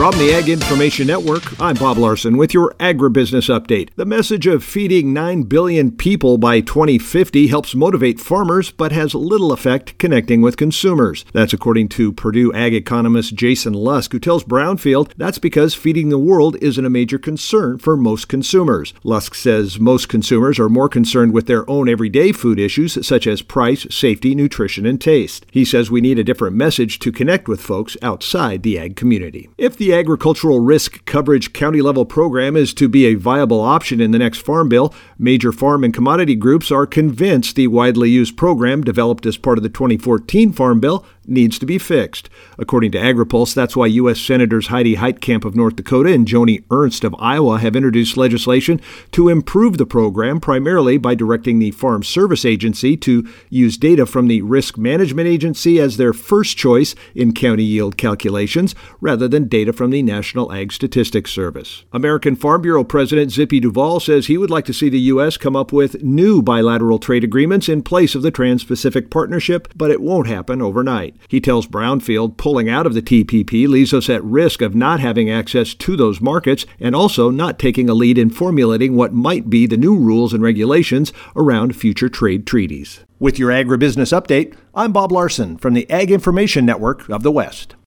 From the Ag Information Network, I'm Bob Larson with your Agribusiness Update. The message of feeding 9 billion people by 2050 helps motivate farmers, but has little effect connecting with consumers. That's according to Purdue ag economist Jason Lusk, who tells Brownfield that's because feeding the world isn't a major concern for most consumers. Lusk says most consumers are more concerned with their own everyday food issues, such as price, safety, nutrition, and taste. He says we need a different message to connect with folks outside the ag community. If the Agricultural Risk Coverage county-level program is to be a viable option in the next Farm Bill, major farm and commodity groups are convinced the widely used program developed as part of the 2014 Farm Bill needs to be fixed. According to AgriPulse, that's why U.S. Senators Heidi Heitkamp of North Dakota and Joni Ernst of Iowa have introduced legislation to improve the program, primarily by directing the Farm Service Agency to use data from the Risk Management Agency as their first choice in county yield calculations, rather than data from the National Ag Statistics Service. American Farm Bureau President Zippy Duvall says he would like to see the U.S. come up with new bilateral trade agreements in place of the Trans-Pacific Partnership, but it won't happen overnight. He tells Brownfield pulling out of the TPP leaves us at risk of not having access to those markets and also not taking a lead in formulating what might be the new rules and regulations around future trade treaties. With your Agribusiness Update, I'm Bob Larson from the Ag Information Network of the West.